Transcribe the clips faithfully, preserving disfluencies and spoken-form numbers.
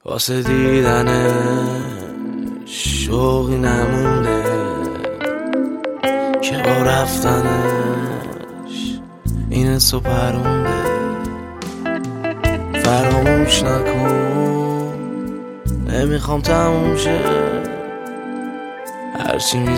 واسه دیدن شوقی نمونده که با رفتنش این حسو پرونده. فراموش نکن نمیخوام تموم شه، هرچی می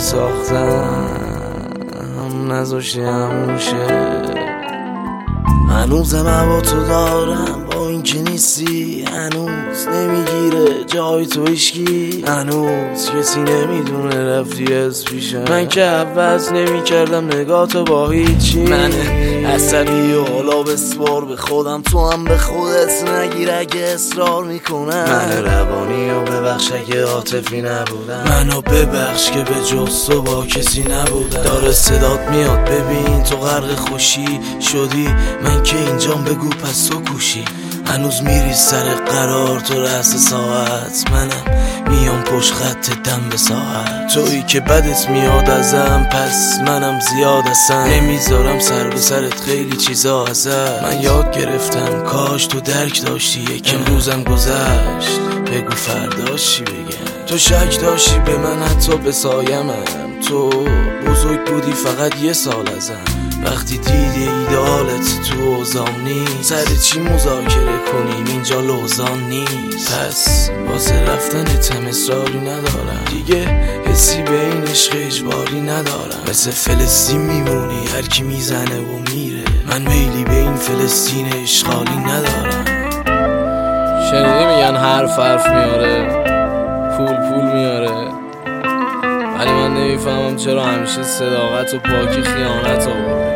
ساختم نذاشتی همون شه. هنوزم با تو دارم با این که نیستی، هنوز نمیگیره جای تو هیشکی، هنوز کسی نمیدونه رفتی از پیشم. من که عوض نمی کردم نگاه تو با هیچی، من عصبی و حالا بسپار به خودم، تو هم به خودت نگیر اگه اصرار میکنم. من روانی و ببخش اگه عاطفی نبودم، منو ببخش که به جز تو با کسی نبودم. داره صدات میاد ببین تو غرق خوشی شدی، من که اینجام بگو پس تو کوشی. هنوز میری سر قرار تو رأس ساعت، منم میام پشت خط دم به ساعت. تویی که بدت میاد ازم پس منم زیاد اصلا نمیذارم سر به سرت خیلی چیزا ازت. من یاد گرفتم کاش تو درک داشتی، یک امروزم گذشت بگو فرداش چی بگم. تو شک داشتی به من حتی به سایمم، تو بزرگ بودی فقط یه سال ازم. وقتی دیدی ایدالت تو اوزان نیست، سر چی مذاکره کنیم اینجا لوزان نیست. پس واسه رفتنت هم اصراری ندارم دیگه، حسی به این عشق اجباری ندارم. مثل فلسطین میمونی هر کی میزنه و میره، من میلی به این فلسطین اشغالی ندارم. شنیدی میگن حرف حرف میاره پول پول میاره، ولی من نمیفهمم چرا همیشه صداقت و پاکی خیانت آورده.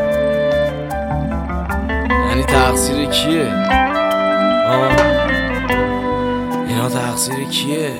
یعنی تقصیر کیه؟ آه اینا تقصیر کیه؟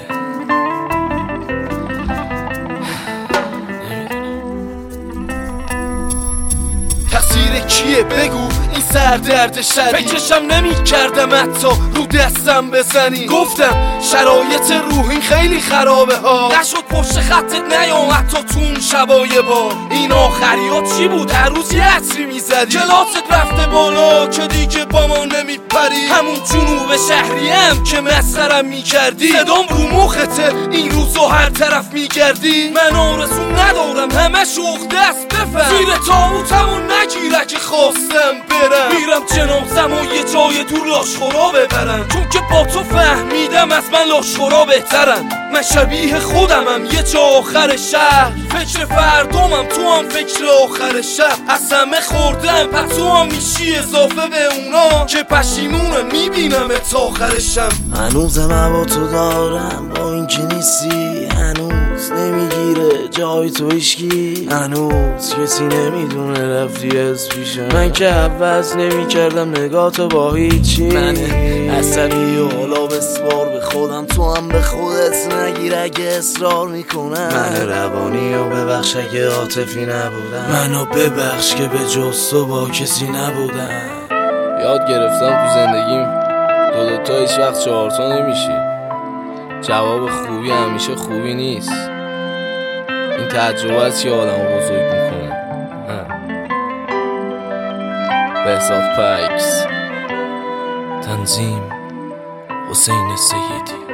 تقصیر کیه بگو این سردرد شدید، فکرشم نمی کردم حتی رو دستم بزنی. گفتم شرایط روحی خیلی خرابه ها، نشد پشت خطت نیام حتی تو اون شبای بار. این آخریات چی بود؟ هر روز یه عطری میزدی، کلاست رفته بالا که دیگه با ما نمیپری. همون جنوب شهریم که مسخرم میکردی، صدام رو مخته این روزو هر طرف میگردی. من آرزو ندارم همه شوق دست بفهم، زیر تابوتمو نگیره که خواستم برم. میرم جنازم و یه جای دور لاشخورا ببرم، چون که با تو فهمیدم از من لاشخورا بهترن. من شبیه خودمم یه جا آخر شهر، فکر فردامم تو هم فکر آخر شهر. از همه خوردم پس تو هم میشی اضافه به اونا که پشیمونم میبینم تا آخرشم. هنوزم با تو دارم با این که نیستی، هنوز نمیگیره جای تو هیشکی، هنوز کسی نمیدونه رفتی از پیشم. من که عوض نمی کردم نگاه تو با هیچی، من عصبی و حالا بسپار به خودم، تو هم به خودت نگیر اگه اصرار میکنم. من روانی و ببخش اگه عاطفی نبودم، منو ببخش که به جز تو با کسی نبودم. یاد گرفتم تو زندگیم دو دوتا هیچ وقت چهارتا نمیشی، جواب خوبی همیشه خوبی نیست. این تجربه است که آدم بزرگ میکنه. بهزاد پکس، تنظیم حسین سیدی.